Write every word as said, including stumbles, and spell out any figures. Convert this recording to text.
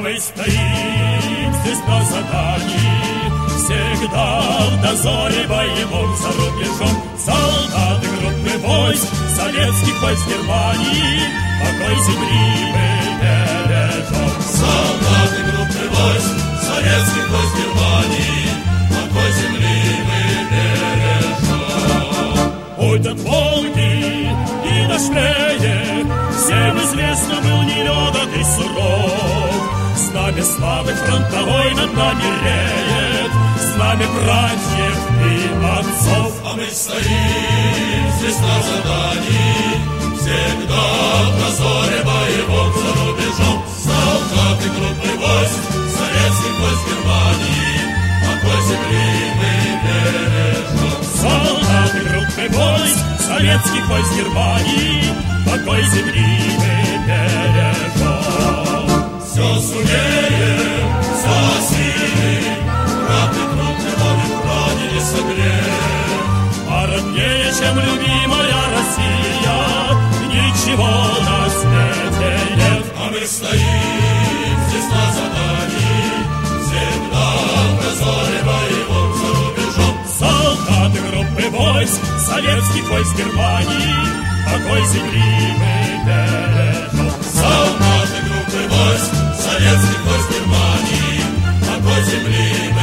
мы стоим здесь на задании, всегда в дозоре боевом за рубежом. Солдаты группы войск, советских войск Германии, покой земли мы бережем. Солдаты группы войск, советских войск Германии, покой земли мы бережем. Путь от Волги и до Шпея всем известно был нелегок и суров. Знамя славы фронтовой над нами реет, знамя братьев и отцов. А мы стоим здесь на задании, всегда в дозоре боевом за рубежом. Солдаты группы войск, советских войск Германии, покой земли мы бережем. Солдаты группы войск, советских войск Германии, покой земли мы бережем. Все сумеем, все осилим, правды труд любовью крови не согреем. А роднее, чем любимая Россия, ничего на свете нет. А мы стоим здесь на задании, всегда в дозоре боевом за рубежом. Солдаты группы войск, советских войск Германии, покой земли мы бережем. Солдаты группы войск, советских войск Германии, покой земли